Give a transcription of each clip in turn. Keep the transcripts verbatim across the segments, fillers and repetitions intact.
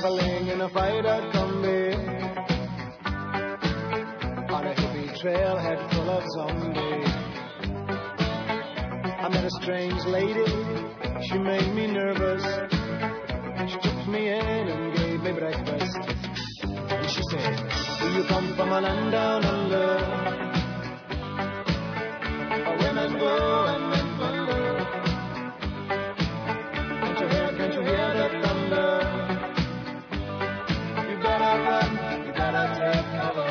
traveling in a fighter combi on a hippie trailhead full of zombies. I met a strange lady, she made me nervous. She took me in and gave me breakfast. And she said, do you come from a land down under, where women go and men wonder? Can't you hear, can't you hear the thunder? You better run, you better take cover.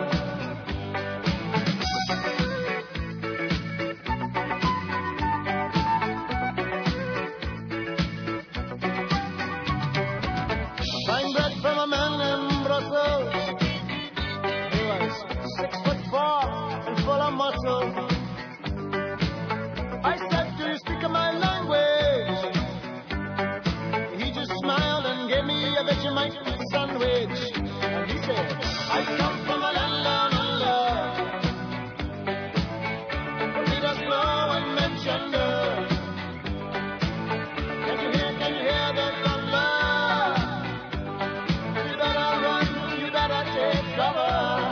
Buying bread from a man in Brussels. He was six foot four and full of muscle. I said, do you speak my language? He just smiled and gave me a Vegemite sandwich. And he said, I come from a land down under, where leaders blow and men gender. Can you hear, can you hear the thunder? You better run, you better take cover.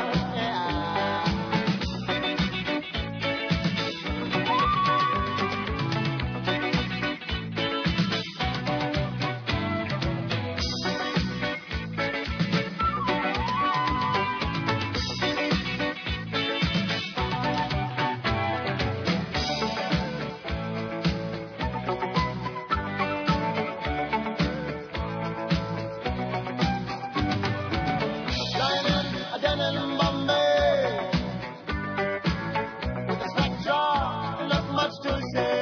To say,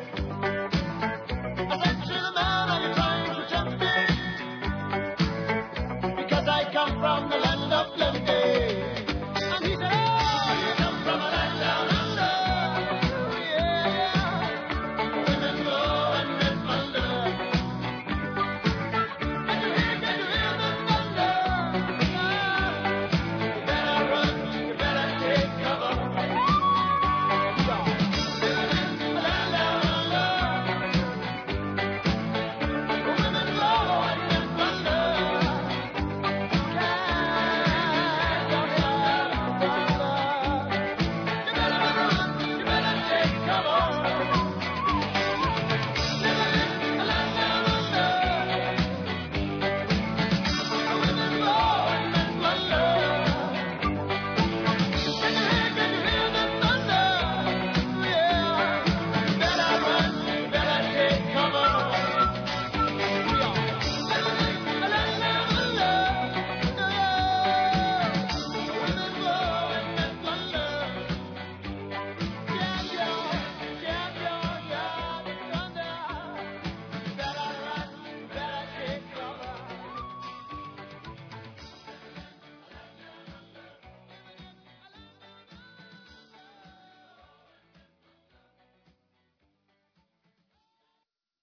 I said to the man, are you trying to tempt me? Because I come from